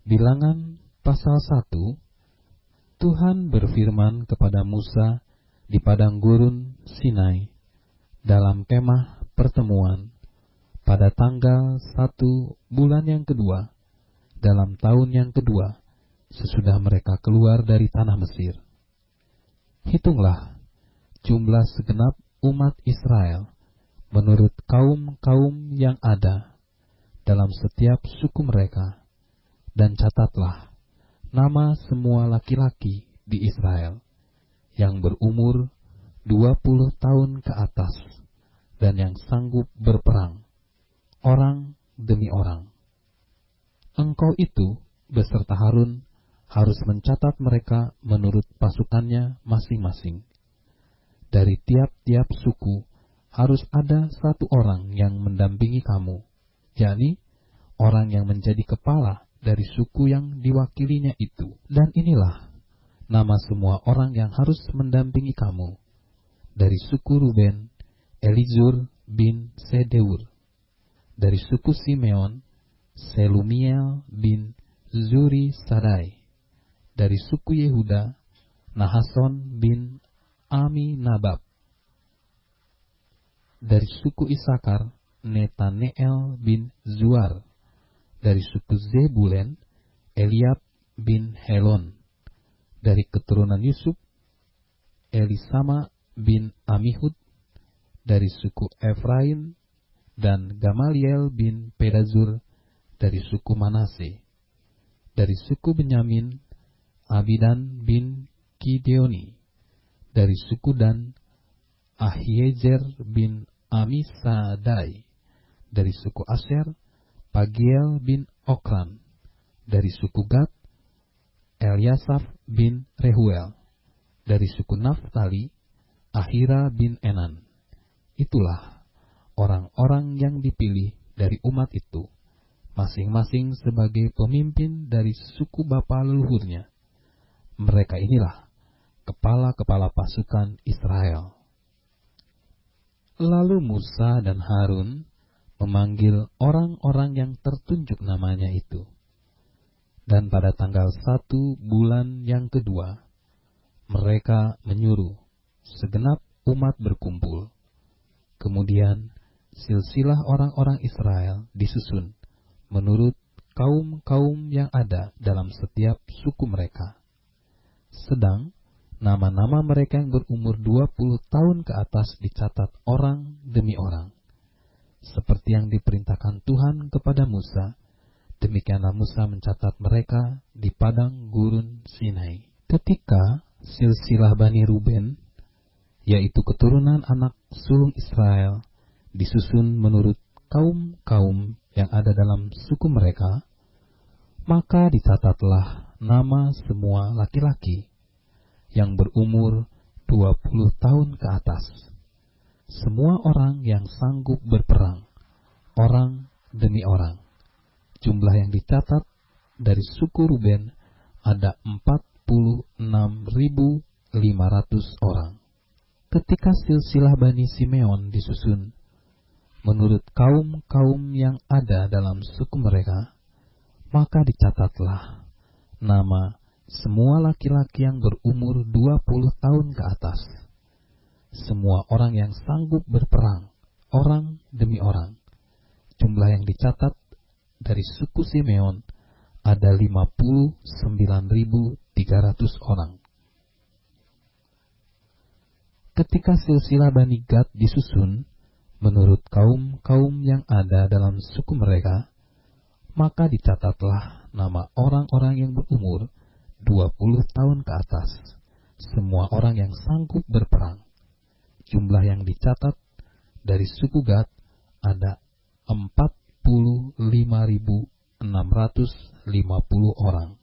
Bilangan pasal 1. Tuhan berfirman kepada Musa di padang gurun Sinai dalam kemah pertemuan pada tanggal 1 bulan yang kedua dalam tahun yang kedua sesudah mereka keluar dari tanah Mesir. Hitunglah jumlah segenap umat Israel menurut kaum-kaum yang ada dalam setiap suku mereka, dan catatlah nama semua laki-laki di Israel yang berumur 20 tahun ke atas dan yang sanggup berperang, orang demi orang. Engkau itu beserta Harun harus mencatat mereka menurut pasukannya masing-masing. Dari tiap-tiap suku harus ada satu orang yang mendampingi kamu, yakni orang yang menjadi kepala dari suku yang diwakilinya itu. Dan inilah nama semua orang yang harus mendampingi kamu. Dari suku Ruben, Elizur bin Sedeur. Dari suku Simeon, Selumiel bin Zuri Sadai. Dari suku Yehuda, Nahason bin Aminabab. Dari suku Isakar, Netaneel bin Zuar. Dari suku Zebulen, Eliab bin Helon. Dari keturunan Yusuf, Elisama bin Amihud. Dari suku Efraim, dan Gamaliel bin Pedazur. Dari suku Manase. Dari suku Benyamin, Abidan bin Gideoni. Dari suku Dan, Ahiezer bin Amisadai. Dari suku Asher, Pagiel bin Okran. Dari suku Gad, Eliasaf bin Rehuel. Dari suku Naftali, Ahira bin Enan. Itulah orang-orang yang dipilih dari umat itu, masing-masing sebagai pemimpin dari suku bapa leluhurnya. Mereka inilah kepala-kepala pasukan Israel. Lalu Musa dan Harun memanggil orang-orang yang tertunjuk namanya itu. Dan pada tanggal 1 bulan yang kedua, mereka menyuruh segenap umat berkumpul. Kemudian silsilah orang-orang Israel disusun menurut kaum-kaum yang ada dalam setiap suku mereka. Sedang nama-nama mereka yang berumur 20 tahun ke atas dicatat orang demi orang. Seperti yang diperintahkan Tuhan kepada Musa, demikianlah Musa mencatat mereka di padang gurun Sinai. Ketika silsilah Bani Ruben, yaitu keturunan anak sulung Israel, disusun menurut kaum-kaum yang ada dalam suku mereka, maka dicatatlah nama semua laki-laki yang berumur 20 tahun ke atas, semua orang yang sanggup berperang, orang demi orang. Jumlah yang dicatat dari suku Ruben ada 46.500 orang. Ketika silsilah Bani Simeon disusun menurut kaum-kaum yang ada dalam suku mereka, maka dicatatlah nama semua laki-laki yang berumur 20 tahun ke atas, semua orang yang sanggup berperang, orang demi orang. Jumlah yang dicatat dari suku Simeon ada 59.300 orang. Ketika silsilah Bani Gad disusun menurut kaum-kaum yang ada dalam suku mereka, maka dicatatlah nama orang-orang yang berumur 20 tahun ke atas, semua orang yang sanggup berperang. Jumlah yang dicatat dari suku Gad ada 45.650 orang.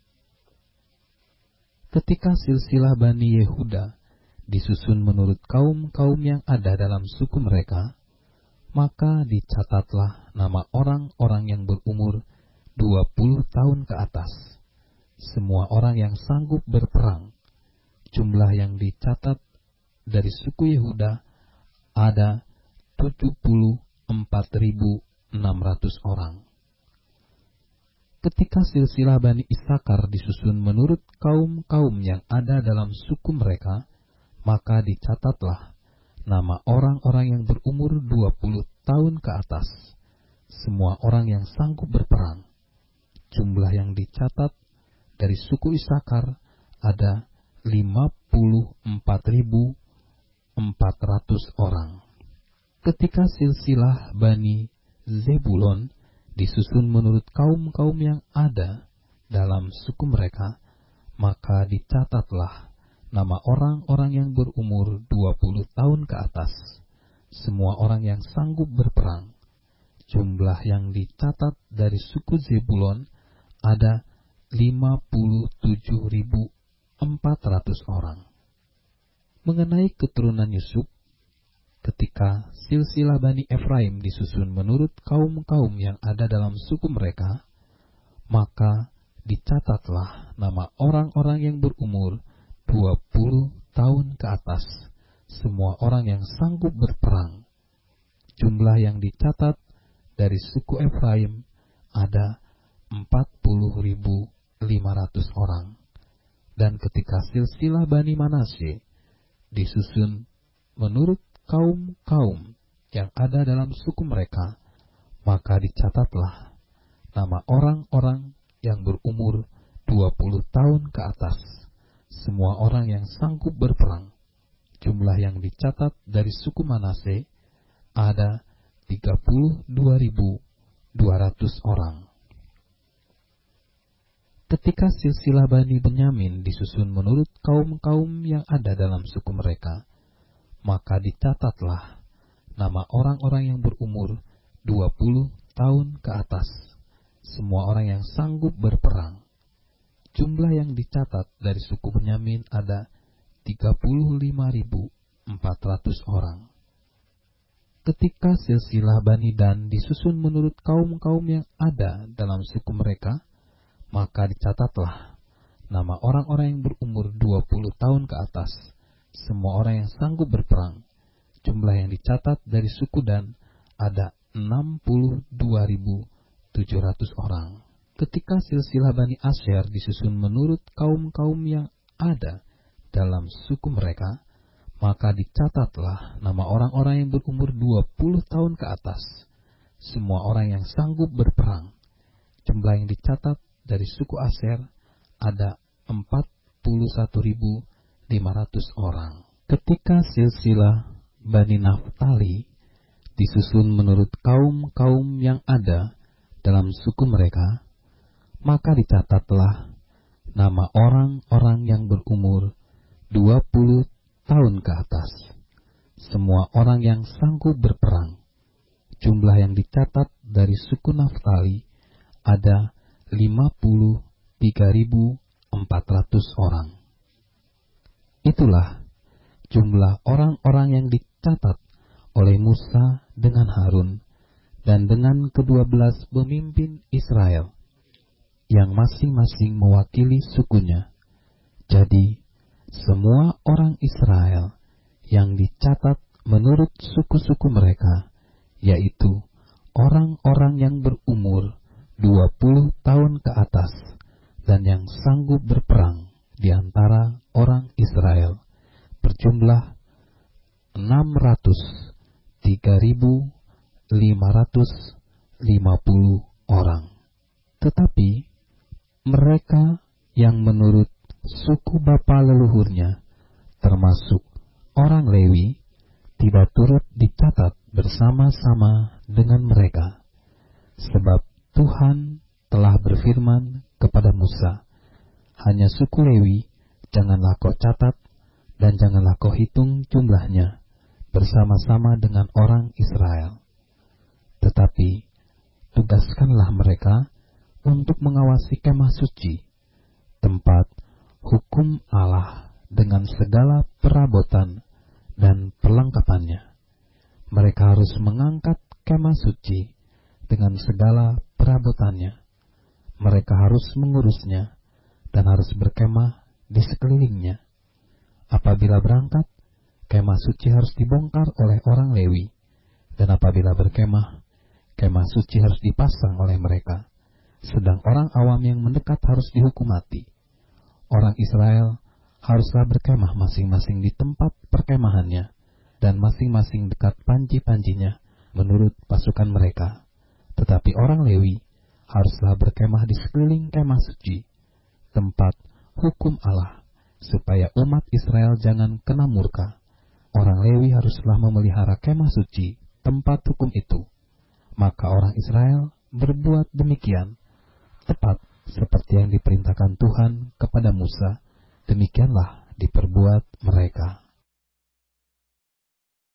Ketika silsilah Bani Yehuda disusun menurut kaum-kaum yang ada dalam suku mereka, maka dicatatlah nama orang-orang yang berumur 20 tahun ke atas, semua orang yang sanggup berperang. Jumlah yang dicatat dari suku Yehuda ada 74.600 orang. Ketika silsilah Bani Isakar disusun menurut kaum-kaum yang ada dalam suku mereka, maka dicatatlah nama orang-orang yang berumur 20 tahun ke atas, semua orang yang sanggup berperang. Jumlah yang dicatat dari suku Isakar ada 54.400 orang. Ketika silsilah Bani Zebulon disusun menurut kaum-kaum yang ada dalam suku mereka, maka dicatatlah nama orang-orang yang berumur 20 tahun ke atas, semua orang yang sanggup berperang. Jumlah yang dicatat dari suku Zebulon ada 57.400 orang. Mengenai keturunan Yusuf, ketika silsilah Bani Efraim disusun menurut kaum-kaum yang ada dalam suku mereka, maka dicatatlah nama orang-orang yang berumur 20 tahun ke atas, semua orang yang sanggup berperang. Jumlah yang dicatat dari suku Efraim ada 40.500 orang. Dan ketika silsilah Bani Manasye disusun menurut kaum-kaum yang ada dalam suku mereka, maka dicatatlah nama orang-orang yang berumur 20 tahun ke atas, semua orang yang sanggup berperang. Jumlah yang dicatat dari suku Manasye ada 32.200 orang. Ketika silsilah Bani Benyamin disusun menurut kaum-kaum yang ada dalam suku mereka, maka dicatatlah nama orang-orang yang berumur 20 tahun ke atas, semua orang yang sanggup berperang. Jumlah yang dicatat dari suku Benyamin ada 35.400 orang. Ketika silsilah Bani Dan disusun menurut kaum-kaum yang ada dalam suku mereka, maka dicatatlah nama orang-orang yang berumur 20 tahun ke atas, semua orang yang sanggup berperang. Jumlah yang dicatat dari suku Dan ada 62.700 orang. Ketika silsilah Bani Asher disusun menurut kaum-kaum yang ada dalam suku mereka, maka dicatatlah nama orang-orang yang berumur 20 tahun ke atas, semua orang yang sanggup berperang. Jumlah yang dicatat dari suku Asher ada 41.500 orang. Ketika silsilah Bani Naftali disusun menurut kaum-kaum yang ada dalam suku mereka, maka dicatatlah nama orang-orang yang berumur 20 tahun ke atas, semua orang yang sanggup berperang. Jumlah yang dicatat dari suku Naftali ada 53.400 orang. Itulah jumlah orang-orang yang dicatat oleh Musa dengan Harun dan dengan ke-12 pemimpin Israel, yang masing-masing mewakili sukunya. Jadi, semua orang Israel yang dicatat menurut suku-suku mereka, yaitu orang-orang yang berumur 20 tahun ke atas dan yang sanggup berperang di antara orang Israel, berjumlah 603.550 orang. Tetapi mereka yang menurut suku bapa leluhurnya, termasuk orang Lewi, tidak turut dicatat bersama-sama dengan mereka, sebab Tuhan telah berfirman kepada Musa, hanya suku Lewi janganlah kau catat dan janganlah kau hitung jumlahnya bersama-sama dengan orang Israel. Tetapi tugaskanlah mereka untuk mengawasi kemah suci, tempat hukum Allah dengan segala perabotan dan perlengkapannya. Mereka harus mengangkat kemah suci dengan segala perabotannya. Mereka harus mengurusnya dan harus berkemah di sekelilingnya. Apabila berangkat, kemah suci harus dibongkar oleh orang Lewi, dan apabila berkemah, kemah suci harus dipasang oleh mereka, sedang orang awam yang mendekat harus dihukum mati. Orang Israel haruslah berkemah masing-masing di tempat perkemahannya, dan masing-masing dekat panji-panjinya menurut pasukan mereka. Tetapi orang Lewi haruslah berkemah di sekeliling kemah suci, tempat hukum Allah, supaya umat Israel jangan kena murka. Orang Lewi haruslah memelihara kemah suci, tempat hukum itu. Maka orang Israel berbuat demikian, tepat seperti yang diperintahkan Tuhan kepada Musa, demikianlah diperbuat mereka.